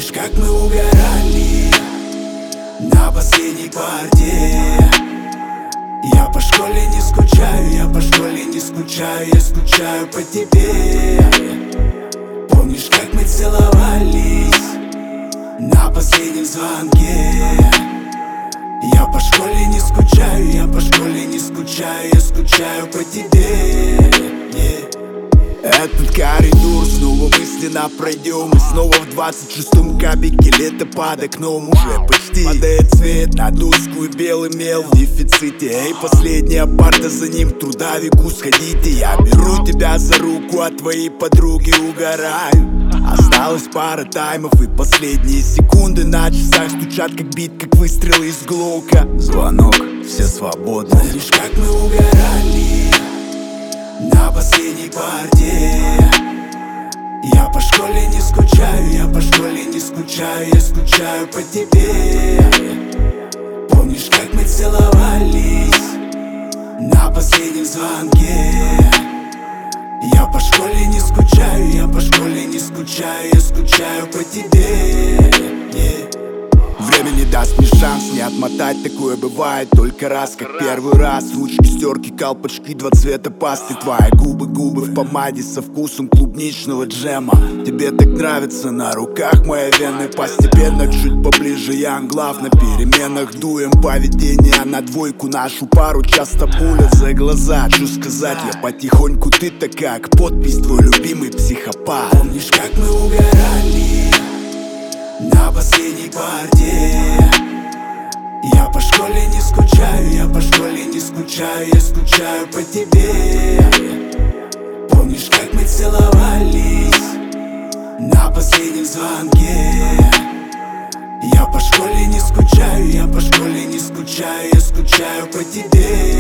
Помнишь, как мы угорали на последней парте? Я по школе не скучаю, я по школе не скучаю, я скучаю по тебе. Помнишь, как мы целовались на последнем звонке? Я по школе не скучаю, я по школе не скучаю, я скучаю по тебе. Этот коридор снова мысленно пройдем. И снова в 26-м кабике лето под окном. Уже почти падает цвет на доску и белый мел в дефиците. Эй, последняя парта, за ним к трудовику сходите. Я беру тебя за руку, а твои подруги угораю. Осталось пара таймов и последние секунды на часах стучат как бит, как выстрелы из глока. Звонок, все свободны. Помнишь, как мы угорали на последней парте? Я по школе не скучаю, я по школе не скучаю, я скучаю по тебе. Помнишь, как мы целовались на последнем звонке? Я по школе не скучаю, я по школе не скучаю, я скучаю по тебе. Время не даст мне шанс не отмотать, такое бывает только раз, как первый раз. Ручки, стерки, колпачки, два цвета пасты. Твои губы в помаде со вкусом клубничного джема. Тебе так нравится на руках моя вены. Постепенно чуть поближе я англав. На переменах дуем поведение на двойку. Нашу пару часто пулят за глаза. Что сказать, я потихоньку, ты такая, как подпись, твой любимый психопат. Помнишь, как мы угорали на последней парте? Я по школе не скучаю, я по школе не скучаю, я скучаю по тебе. Помнишь, как мы целовались на последнем звонке? Я по школе не скучаю, я по школе не скучаю, я скучаю по тебе.